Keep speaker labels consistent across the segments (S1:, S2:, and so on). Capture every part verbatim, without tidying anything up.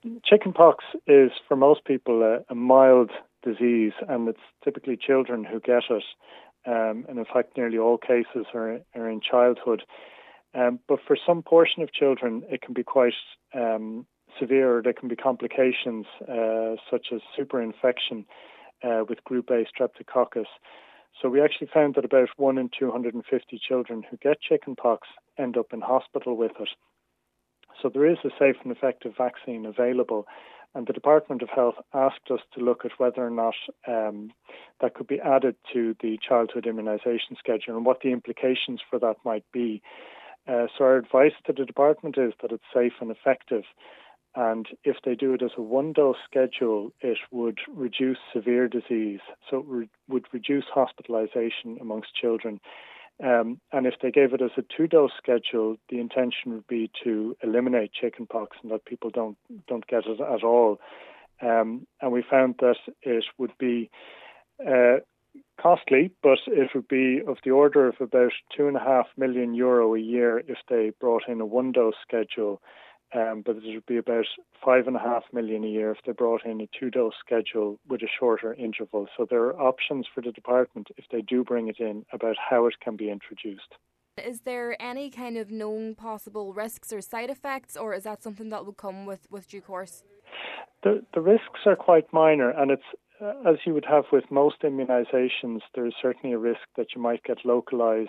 S1: chickenpox is, for most people, a, a mild disease, and it's typically children who get it. Um, and in fact, nearly all cases are, are in childhood. Um, but for some portion of children, it can be quite um, severe. There can be complications uh, such as superinfection uh, with Group A Streptococcus. So we actually found that about one in two hundred fifty children who get chickenpox end up in hospital with it. So there is a safe and effective vaccine available. And the Department of Health asked us to look at whether or not um, that could be added to the childhood immunisation schedule and what the implications for that might be. Uh, so our advice to the department is that it's safe and effective. And if they do it as a one-dose schedule, it would reduce severe disease. So it re- would reduce hospitalisation amongst children. Um, and if they gave it as a two-dose schedule, the intention would be to eliminate chickenpox and that people don't don't get it at all. Um, and we found that it would be uh, costly, but it would be of the order of about two and a half million euro a year if they brought in a one-dose schedule. Um, but it would be about five and a half million a year if they brought in a two-dose schedule with a shorter interval. So there are options for the department, if they do bring it in, about how it can be introduced.
S2: Is there any kind of known possible risks or side effects, or is that something that will come with, with due course?
S1: The, the risks are quite minor, and it's uh, as you would have with most immunisations, there is certainly a risk that you might get localised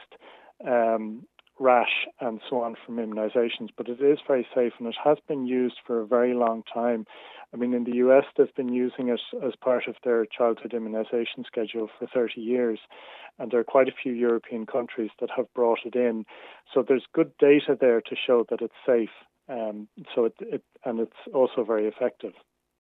S1: um rash and so on from immunisations, but it is very safe and it has been used for a very long time. I mean, in the U S, they've been using it as part of their childhood immunisation schedule for thirty years, and there are quite a few European countries that have brought it in. So there's good data there to show that it's safe, um, so it, it and it's also very effective.